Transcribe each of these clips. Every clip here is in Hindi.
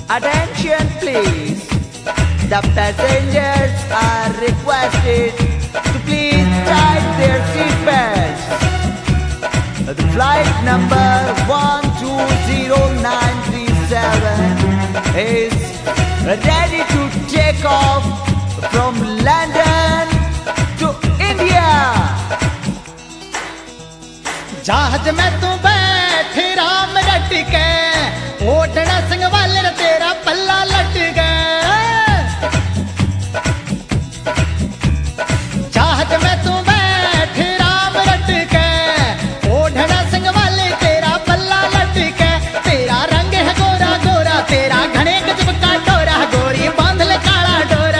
Attention please. The passengers are requested to please tie their seatbelts. The flight number 120937 is ready to take off from London to India. जहाज में तू बैठ राम रट के, ओढ़ना संग वाले तेरा पल्ला लट गए। जहाज में तू बैठ राम रट के, ओढ़ना संग वाले तेरा पल्ला लट के। तेरा रंग है गोरा गोरा, तेरा घने गजब का डोरा, गोरी बांध ले काला डोरा।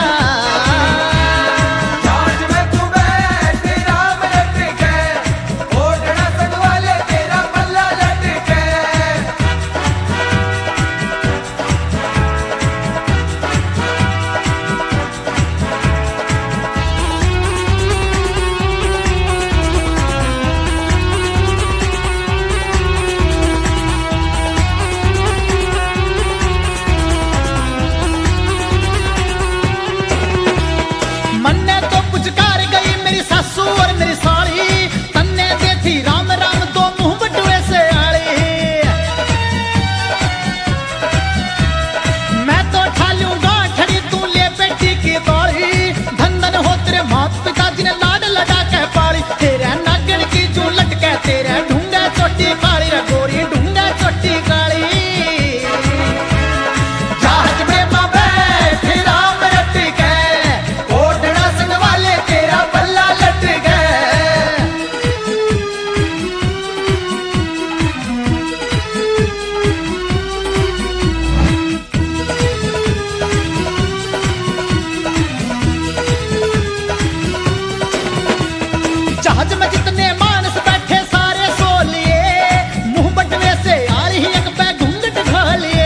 जहाज में जितने मानस बैठे सारे सो लिए, मुंह बटवे से आ रही एक पे घूंघट खोलिए।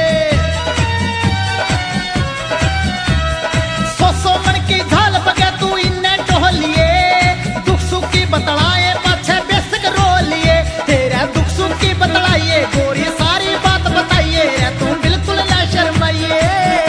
सौ मन की झाल बगे तू इन्हें टोलिए, दुख सुख की बतलाए पाछे बेसक रो लिए। तेरा दुख सुख की बतलाइए, गोरी सारी बात बताइए, तू बिल्कुल ना शर्माइए।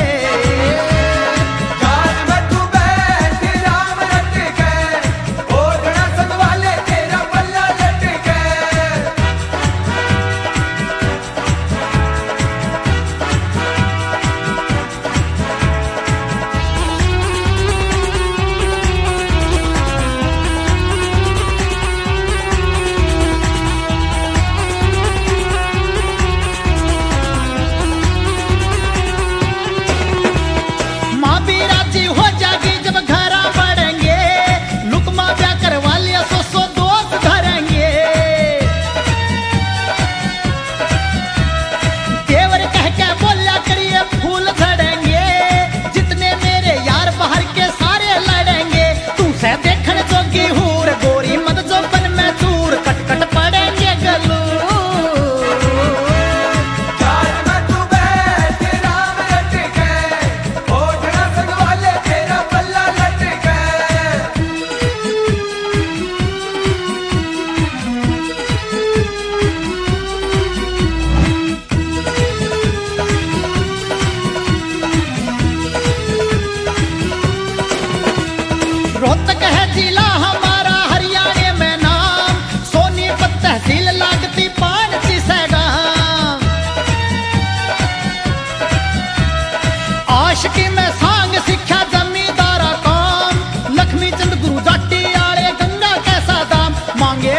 रोहतक है जिला हमारा हरियाणा में नाम, सोनीपत तहसील लागती पानसी सैगाम। आशिकी में सांग सिक्ख्या जमींदारा काम, लक्ष्मी चंद गुरु जाटी आले गंगा कैसा दाम। मांगे